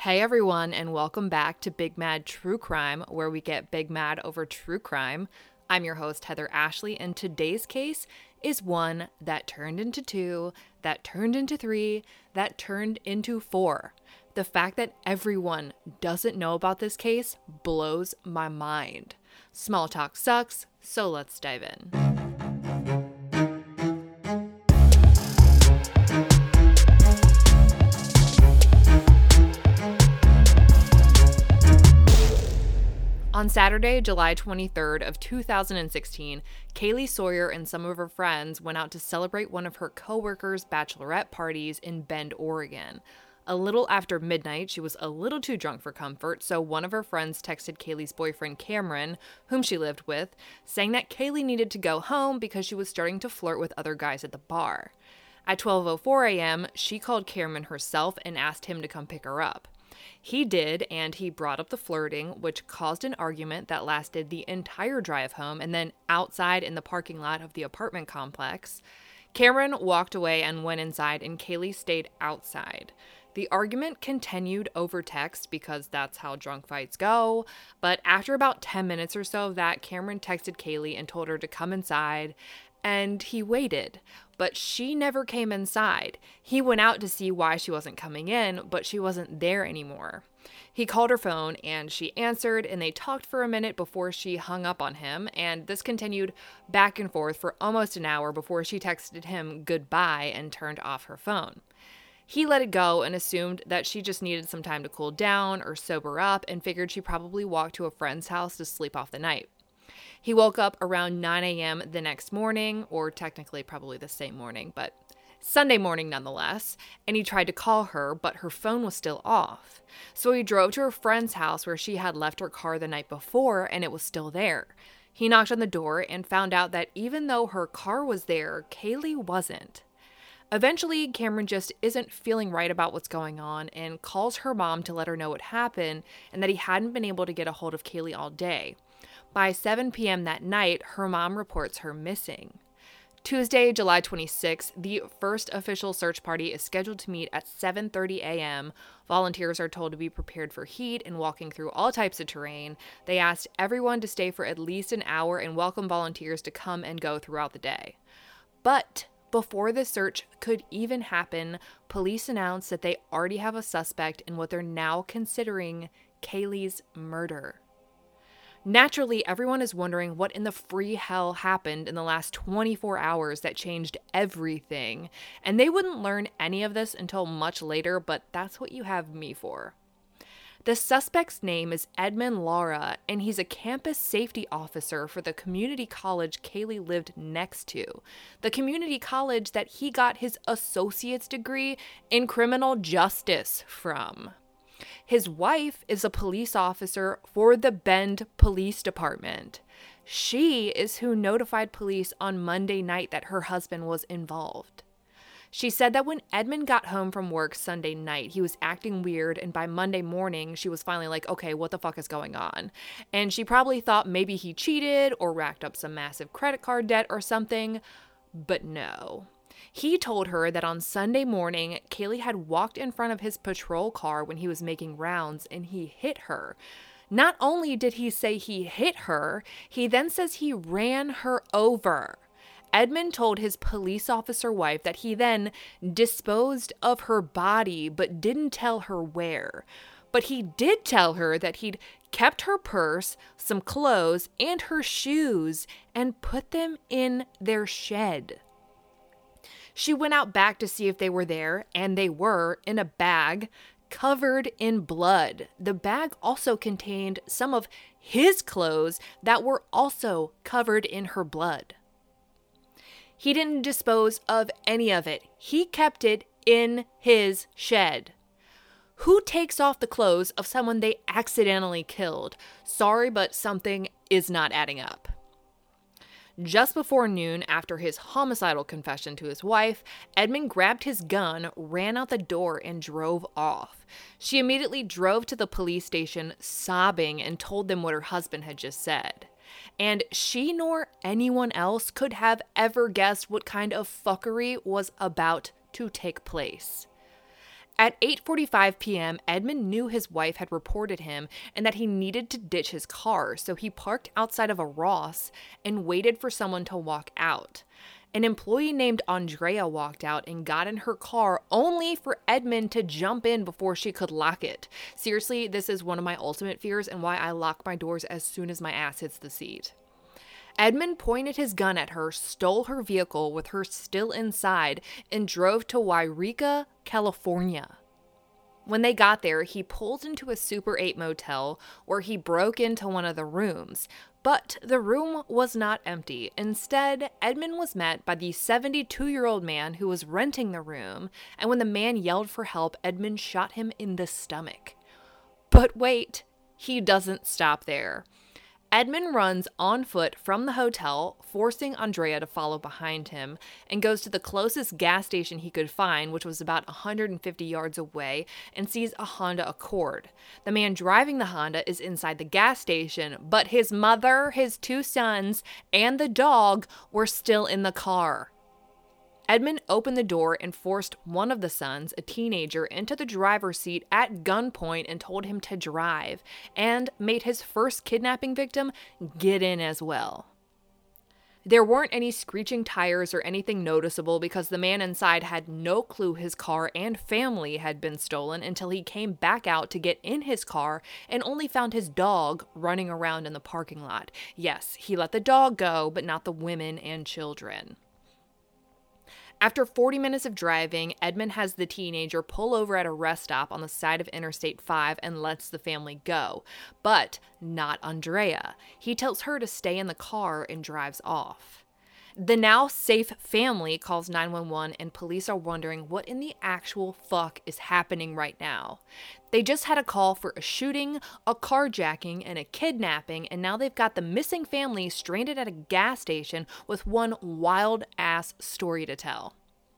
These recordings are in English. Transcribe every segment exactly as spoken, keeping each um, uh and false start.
Hey everyone, and welcome back to Big Mad True Crime, where we get big mad over true crime. I'm your host, Heather Ashley, and today's case is one that turned into two, that turned into three, that turned into four. The fact that everyone doesn't know about this case blows my mind. Small talk sucks, so let's dive in. On Saturday, July twenty-third of two thousand sixteen, Kaylee Sawyer and some of her friends went out to celebrate one of her coworkers' bachelorette parties in Bend, Oregon. A little after midnight, she was a little too drunk for comfort, so one of her friends texted Kaylee's boyfriend, Cameron, whom she lived with, saying that Kaylee needed to go home because she was starting to flirt with other guys at the bar. At twelve oh four a.m., she called Cameron herself and asked him to come pick her up. He did, and he brought up the flirting, which caused an argument that lasted the entire drive home and then outside in the parking lot of the apartment complex. Cameron walked away and went inside, and Kaylee stayed outside. The argument continued over text because that's how drunk fights go, but after about ten minutes or so of that, Cameron texted Kaylee and told her to come inside, and he waited, but she never came inside. He went out to see why she wasn't coming in, but she wasn't there anymore. He called her phone and she answered, and they talked for a minute before she hung up on him, and this continued back and forth for almost an hour before she texted him goodbye and turned off her phone. He let it go and assumed that she just needed some time to cool down or sober up and figured she probably walked to a friend's house to sleep off the night. He woke up around nine a.m. the next morning, or technically probably the same morning, but Sunday morning nonetheless, and he tried to call her, but her phone was still off. So he drove to her friend's house where she had left her car the night before, and it was still there. He knocked on the door and found out that even though her car was there, Kaylee wasn't. Eventually, Cameron just isn't feeling right about what's going on and calls her mom to let her know what happened and that he hadn't been able to get a hold of Kaylee all day. By seven p.m. that night, her mom reports her missing. Tuesday, July twenty-sixth, the first official search party is scheduled to meet at seven thirty a.m. Volunteers are told to be prepared for heat and walking through all types of terrain. They asked everyone to stay for at least an hour and welcome volunteers to come and go throughout the day. But before the search could even happen, police announced that they already have a suspect in what they're now considering Kaylee's murder. Naturally, everyone is wondering what in the free hell happened in the last twenty-four hours that changed everything. And they wouldn't learn any of this until much later, but that's what you have me for. The suspect's name is Edmund Lara, and he's a campus safety officer for the community college Kaylee lived next to. The community college that he got his associate's degree in criminal justice from. His wife is a police officer for the Bend Police Department. She is who notified police on Monday night that her husband was involved. She said that when Edmund got home from work Sunday night, he was acting weird, and by Monday morning, she was finally like, okay, what the fuck is going on? And she probably thought maybe he cheated or racked up some massive credit card debt or something, but no. He told her that on Sunday morning, Kaylee had walked in front of his patrol car when he was making rounds and he hit her. Not only did he say he hit her, he then says he ran her over. Edmund told his police officer wife that he then disposed of her body but didn't tell her where. But he did tell her that he'd kept her purse, some clothes, and her shoes and put them in their shed. She went out back to see if they were there, and they were, in a bag, covered in blood. The bag also contained some of his clothes that were also covered in her blood. He didn't dispose of any of it. He kept it in his shed. Who takes off the clothes of someone they accidentally killed? Sorry, but something is not adding up. Just before noon, after his homicidal confession to his wife, Edmund grabbed his gun, ran out the door, and drove off. She immediately drove to the police station, sobbing, and told them what her husband had just said. And she nor anyone else could have ever guessed what kind of fuckery was about to take place. At eight forty-five p.m., Edmund knew his wife had reported him and that he needed to ditch his car, so he parked outside of a Ross and waited for someone to walk out. An employee named Andrea walked out and got in her car only for Edmund to jump in before she could lock it. Seriously, this is one of my ultimate fears and why I lock my doors as soon as my ass hits the seat. Edmund pointed his gun at her, stole her vehicle with her still inside, and drove to Yreka, California. When they got there, he pulled into a Super eight motel where he broke into one of the rooms. But the room was not empty. Instead, Edmund was met by the seventy-two-year-old man who was renting the room, and when the man yelled for help, Edmund shot him in the stomach. But wait, he doesn't stop there. Edmund runs on foot from the hotel, forcing Andrea to follow behind him, and goes to the closest gas station he could find, which was about one hundred fifty yards away, and sees a Honda Accord. The man driving the Honda is inside the gas station, but his mother, his two sons, and the dog were still in the car. Edmund opened the door and forced one of the sons, a teenager, into the driver's seat at gunpoint and told him to drive, and made his first kidnapping victim get in as well. There weren't any screeching tires or anything noticeable because the man inside had no clue his car and family had been stolen until he came back out to get in his car and only found his dog running around in the parking lot. Yes, he let the dog go, but not the women and children. After forty minutes of driving, Edmund has the teenager pull over at a rest stop on the side of Interstate five and lets the family go. But not Andrea. He tells her to stay in the car and drives off. The now safe family calls nine one one and police are wondering what in the actual fuck is happening right now. They just had a call for a shooting, a carjacking, and a kidnapping, and now they've got the missing family stranded at a gas station with one wild-ass story to tell.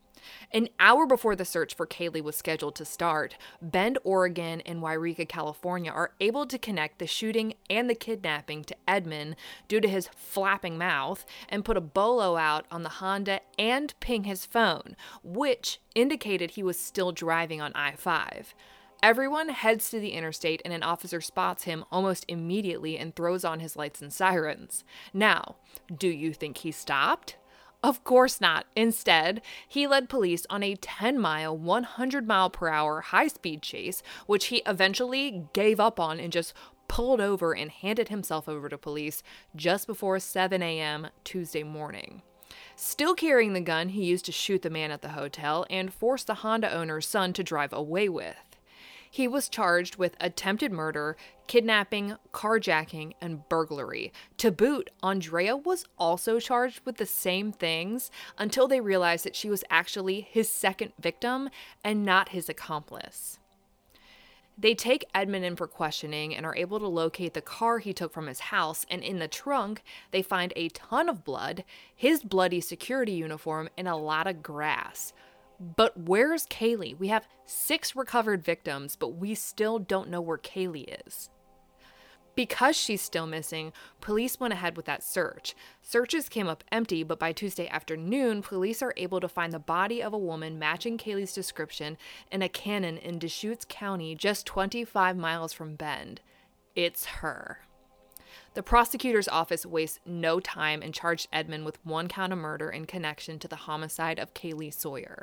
An hour before the search for Kaylee was scheduled to start, Bend, Oregon, and Yreka, California are able to connect the shooting and the kidnapping to Edmund due to his flapping mouth and put a bolo out on the Honda and ping his phone, which indicated he was still driving on I five. Everyone heads to the interstate and an officer spots him almost immediately and throws on his lights and sirens. Now, do you think he stopped? Of course not. Instead, he led police on a ten-mile, one hundred mile per hour high-speed chase, which he eventually gave up on and just pulled over and handed himself over to police just before seven a.m. Tuesday morning. Still carrying the gun he used to shoot the man at the hotel and forced the Honda owner's son to drive away with. He was charged with attempted murder, kidnapping, carjacking, and burglary. To boot, Andrea was also charged with the same things until they realized that she was actually his second victim and not his accomplice. They take Edmund in for questioning and are able to locate the car he took from his house, and in the trunk, they find a ton of blood, his bloody security uniform, and a lot of grass. But where's Kaylee? We have six recovered victims, but we still don't know where Kaylee is. Because she's still missing, police went ahead with that search. Searches came up empty, but by Tuesday afternoon, police are able to find the body of a woman matching Kaylee's description in a canyon in Deschutes County, just twenty-five miles from Bend. It's her. The prosecutor's office wastes no time and charged Edmund with one count of murder in connection to the homicide of Kaylee Sawyer.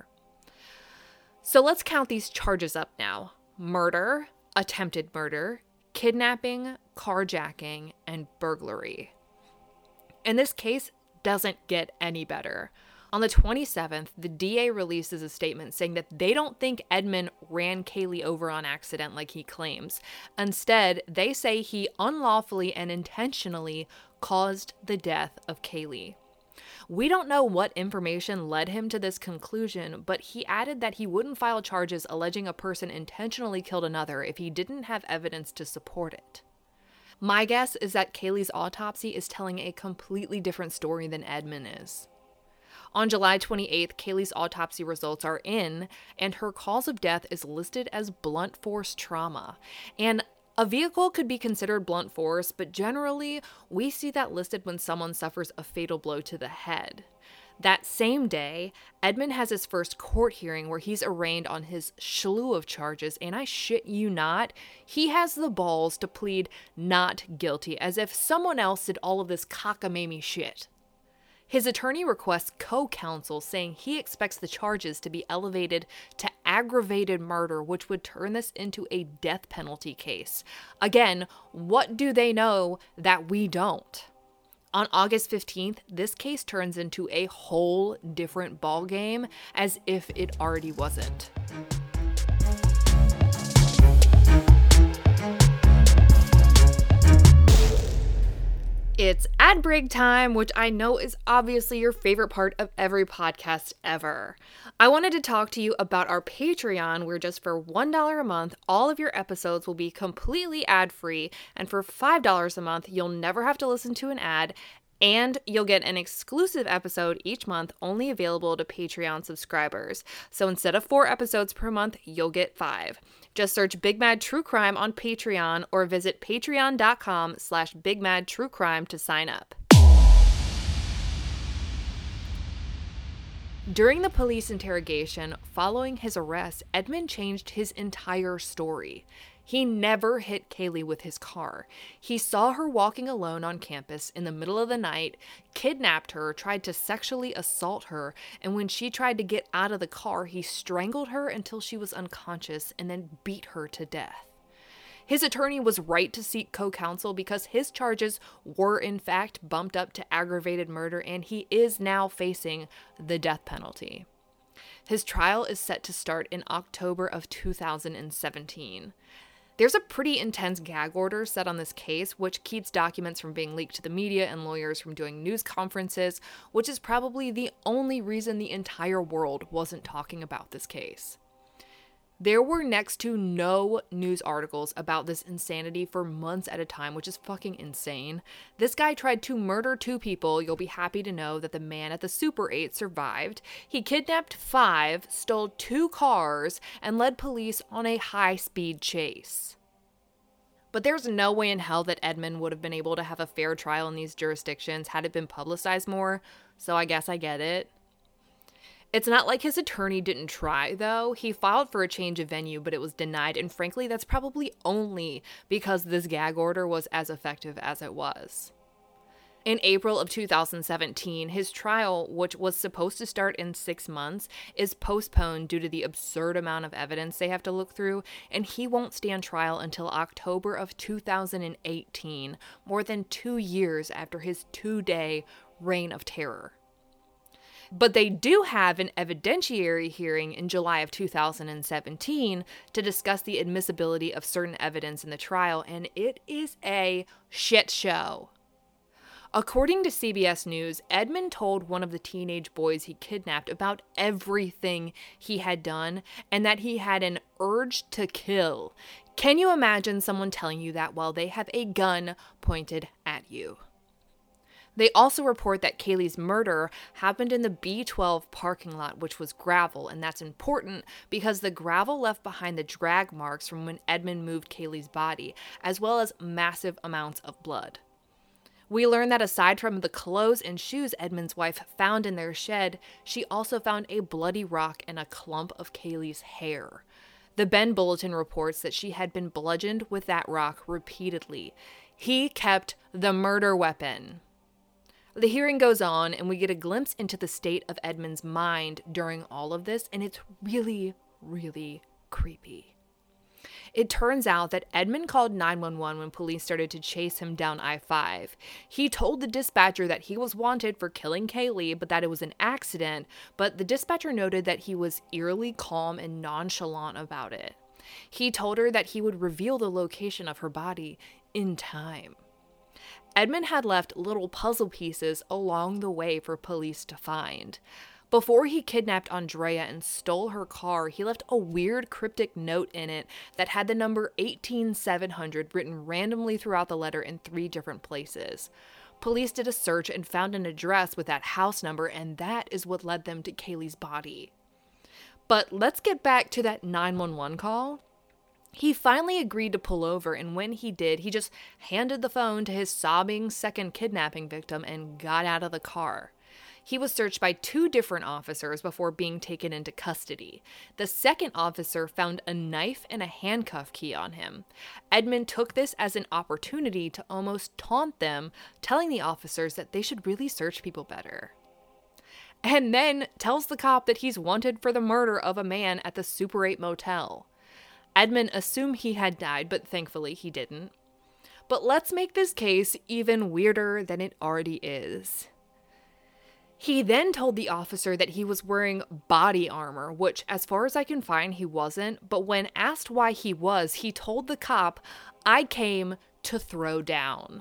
So let's count these charges up now. Murder, attempted murder, kidnapping, carjacking, and burglary. And this case doesn't get any better. On the twenty-seventh, the D A releases a statement saying that they don't think Edmund ran Kaylee over on accident like he claims. Instead, they say he unlawfully and intentionally caused the death of Kaylee. We don't know what information led him to this conclusion, but he added that he wouldn't file charges alleging a person intentionally killed another if he didn't have evidence to support it. My guess is that Kaylee's autopsy is telling a completely different story than Edmund is. On July twenty-eighth, Kaylee's autopsy results are in, and her cause of death is listed as blunt force trauma. And a vehicle could be considered blunt force, but generally, we see that listed when someone suffers a fatal blow to the head. That same day, Edmond has his first court hearing where he's arraigned on his slew of charges, and I shit you not, he has the balls to plead not guilty, as if someone else did all of this cockamamie shit. His attorney requests co-counsel, saying he expects the charges to be elevated to aggravated murder, which would turn this into a death penalty case. Again, what do they know that we don't? On August fifteenth, this case turns into a whole different ballgame, as if it already wasn't. It's ad break time, which I know is obviously your favorite part of every podcast ever. I wanted to talk to you about our Patreon, where just for one dollar a month, all of your episodes will be completely ad-free, and for five dollars a month, you'll never have to listen to an ad, and you'll get an exclusive episode each month only available to Patreon subscribers. So instead of four episodes per month, you'll get five. Just search Big Mad True Crime on Patreon or visit patreon.com slash Big Mad True Crime to sign up. During the police interrogation following his arrest, Edmond changed his entire story. He never hit Kaylee with his car. He saw her walking alone on campus in the middle of the night, kidnapped her, tried to sexually assault her, and when she tried to get out of the car, he strangled her until she was unconscious and then beat her to death. His attorney was right to seek co-counsel because his charges were in fact bumped up to aggravated murder, and he is now facing the death penalty. His trial is set to start in October of two thousand seventeen. There's a pretty intense gag order set on this case, which keeps documents from being leaked to the media and lawyers from doing news conferences, which is probably the only reason the entire world wasn't talking about this case. There were next to no news articles about this insanity for months at a time, which is fucking insane. This guy tried to murder two people. You'll be happy to know that the man at the Super eight survived. He kidnapped five, stole two cars, and led police on a high-speed chase. But there's no way in hell that Edmond would have been able to have a fair trial in these jurisdictions had it been publicized more, so I guess I get it. It's not like his attorney didn't try, though. He filed for a change of venue, but it was denied, and frankly, that's probably only because this gag order was as effective as it was. In April of two thousand seventeen, his trial, which was supposed to start in six months, is postponed due to the absurd amount of evidence they have to look through, and he won't stand trial until October of two thousand eighteen, more than two years after his two-day reign of terror. But they do have an evidentiary hearing in July of two thousand seventeen to discuss the admissibility of certain evidence in the trial, and it is a shit show. According to C B S News, Edmond told one of the teenage boys he kidnapped about everything he had done and that he had an urge to kill. Can you imagine someone telling you that while they have a gun pointed at you? They also report that Kaylee's murder happened in the B twelve parking lot, which was gravel, and that's important because the gravel left behind the drag marks from when Edmond moved Kaylee's body, as well as massive amounts of blood. We learn that aside from the clothes and shoes Edmond's wife found in their shed, she also found a bloody rock and a clump of Kaylee's hair. The Bend Bulletin reports that she had been bludgeoned with that rock repeatedly. He kept the murder weapon. The hearing goes on, and we get a glimpse into the state of Edmond's mind during all of this, and it's really, really creepy. It turns out that Edmond called nine one one when police started to chase him down I five. He told the dispatcher that he was wanted for killing Kaylee, but that it was an accident, but the dispatcher noted that he was eerily calm and nonchalant about it. He told her that he would reveal the location of her body in time. Edmond had left little puzzle pieces along the way for police to find. Before he kidnapped Andrea and stole her car, he left a weird cryptic note in it that had the number eighteen seven hundred written randomly throughout the letter in three different places. Police did a search and found an address with that house number, and that is what led them to Kaylee's body. But let's get back to that nine one one call. He finally agreed to pull over, and when he did, he just handed the phone to his sobbing second kidnapping victim and got out of the car. He was searched by two different officers before being taken into custody. The second officer found a knife and a handcuff key on him. Edmond took this as an opportunity to almost taunt them, telling the officers that they should really search people better. And then tells the cop that he's wanted for the murder of a man at the Super eight motel. Edmond assumed he had died, but thankfully he didn't. But let's make this case even weirder than it already is. He then told the officer that he was wearing body armor, which, as far as I can find, he wasn't. But when asked why he was, he told the cop, "I came to throw down."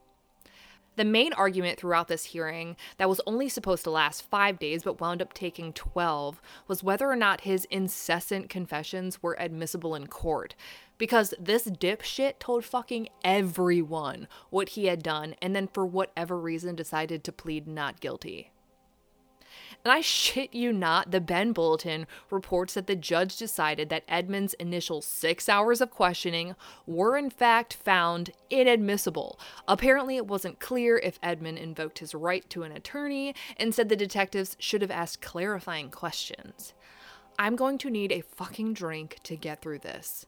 The main argument throughout this hearing, that was only supposed to last five days but wound up taking twelve, was whether or not his incessant confessions were admissible in court. Because this dipshit told fucking everyone what he had done and then for whatever reason decided to plead not guilty. And I shit you not, the Bend Bulletin reports that the judge decided that Edmond's initial six hours of questioning were in fact found inadmissible. Apparently it wasn't clear if Edmond invoked his right to an attorney and said the detectives should have asked clarifying questions. I'm going to need a fucking drink to get through this.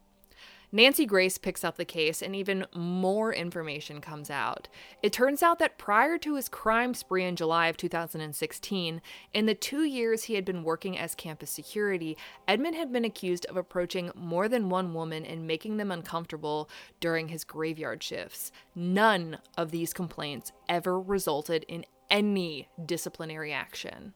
Nancy Grace picks up the case and even more information comes out. It turns out that prior to his crime spree in July of two thousand sixteen, in the two years he had been working as campus security, Edmond had been accused of approaching more than one woman and making them uncomfortable during his graveyard shifts. None of these complaints ever resulted in any disciplinary action.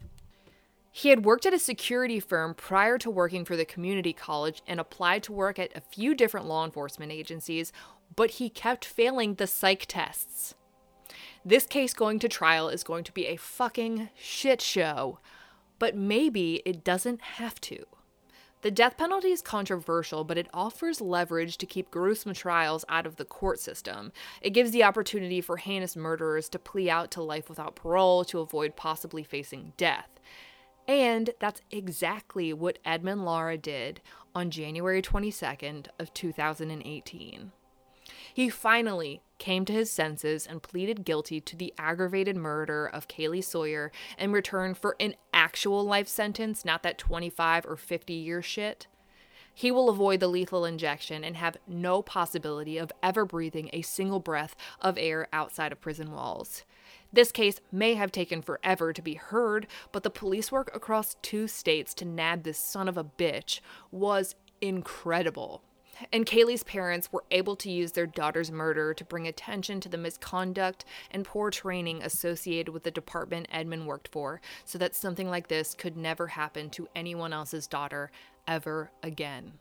He had worked at a security firm prior to working for the community college and applied to work at a few different law enforcement agencies, but he kept failing the psych tests. This case going to trial is going to be a fucking shit show, but maybe it doesn't have to. The death penalty is controversial, but it offers leverage to keep gruesome trials out of the court system. It gives the opportunity for heinous murderers to plea out to life without parole to avoid possibly facing death. And that's exactly what Edmond Lara did on January twenty-second of two thousand eighteen. He finally came to his senses and pleaded guilty to the aggravated murder of Kaylee Sawyer in return for an actual life sentence, not that twenty-five or fifty year shit. He will avoid the lethal injection and have no possibility of ever breathing a single breath of air outside of prison walls. This case may have taken forever to be heard, but the police work across two states to nab this son of a bitch was incredible. And Kaylee's parents were able to use their daughter's murder to bring attention to the misconduct and poor training associated with the department Edmond worked for, so that something like this could never happen to anyone else's daughter ever again.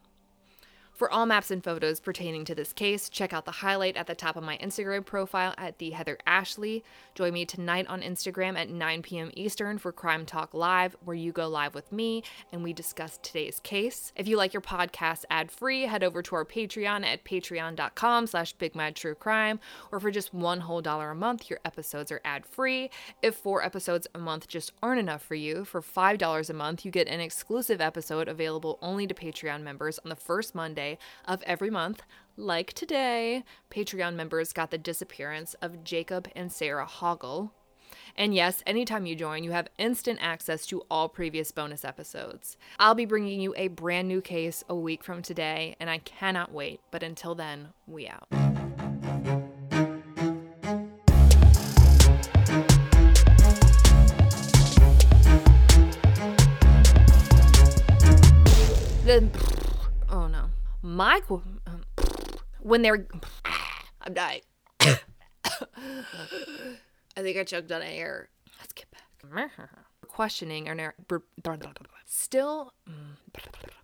For all maps and photos pertaining to this case, check out the highlight at the top of my Instagram profile at the Heather Ashley. Join me tonight on Instagram at nine p.m. Eastern for Crime Talk Live, where you go live with me and we discuss today's case. If you like your podcast ad-free, head over to our Patreon at patreon.com slash bigmadtruecrime, or for just one whole dollar a month, your episodes are ad-free. If four episodes a month just aren't enough for you, for five dollars a month, you get an exclusive episode available only to Patreon members on the first Monday of every month. Like today, Patreon members got the disappearance of Jacob and Sarah Hoggle. And yes, anytime you join, you have instant access to all previous bonus episodes. I'll be bringing you a brand new case a week from today, and I cannot wait. But until then, we out. The, oh no. My, when they're, I'm dying. I think I choked on air. Let's get back. Questioning or still.